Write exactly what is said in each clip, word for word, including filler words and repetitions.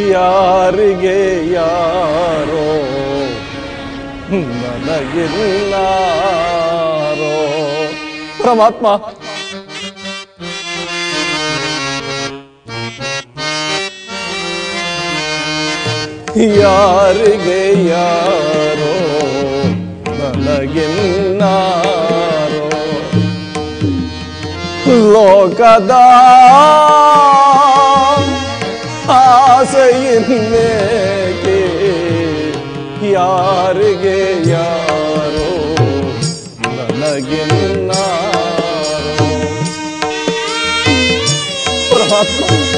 ಯಾರಿಗೆ ಯಾರೋ ನನಗಿಲ್ಲಾರೋ ಪರಮಾತ್ಮ. ಯಾರಿಗೆ ಯಾರೋ ನನಗಿಲ್ಲಾರೋ ಲೋಕದ ಆಸೆಯಿನ್ನೇಕೆ ಯಾರಿಗೆ ಯಾರೋ ನನಗಿನ್ನಾರೋ ಪರಮಾತ್ಮ.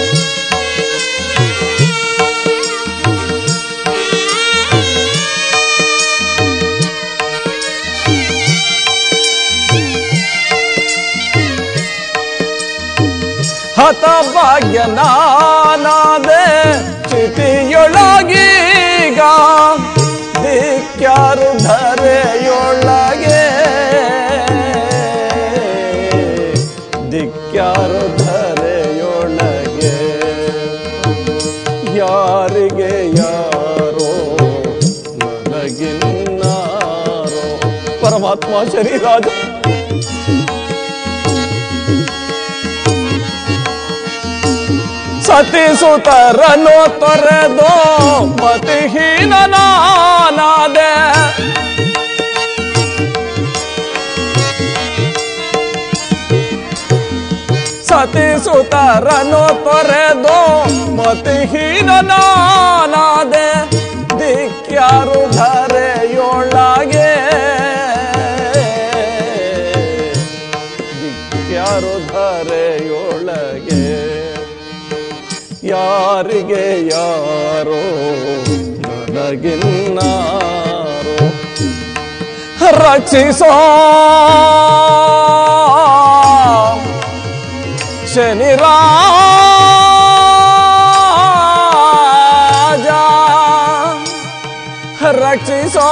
ಹತಭಾಗ್ಯ ನಾನಾದೆ ಚಿತಿಯೊಳಗೀಗ ದಿಕ್ಕ್ಯಾರು ಧರೆಯೊಳಗೆ ದಿಕ್ಕ್ಯಾರು ಧರೆಯೊಳಗೆ ಯಾರಿಗೆ ಯಾರೋ ನನಗಿನ್ನಾರೋ ಪರಮಾತ್ಮ. ಶರೀರಾಜ ಸತಿಸುತರನು ತೊರೆದು ಮತಿಹೀನ ನಾನಾದೆ ಸತಿಸುತರನು ತೊರೆದು ಮತಿಹೀನ ನಾನಾದೆ ದಿಕ್ಕ್ಯಾರು ಧರೆಯೊಳಗೆ ದಿಕ್ಕ್ಯಾರು ಧರೆಯೊಳಗೆ ಯಾರಿಗೆ ಯಾರೋ ನನಗಿನ್ನಾರೋ ರಕ್ಷಿಸೋ ಶನಿರಾಜ ರಕ್ಷಿಸೋ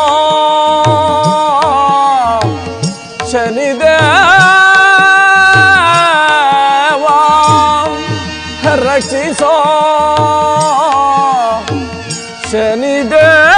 ಶನಿದೇವ ರಕ್ಷಿಸೋ ಶನಿದೇವ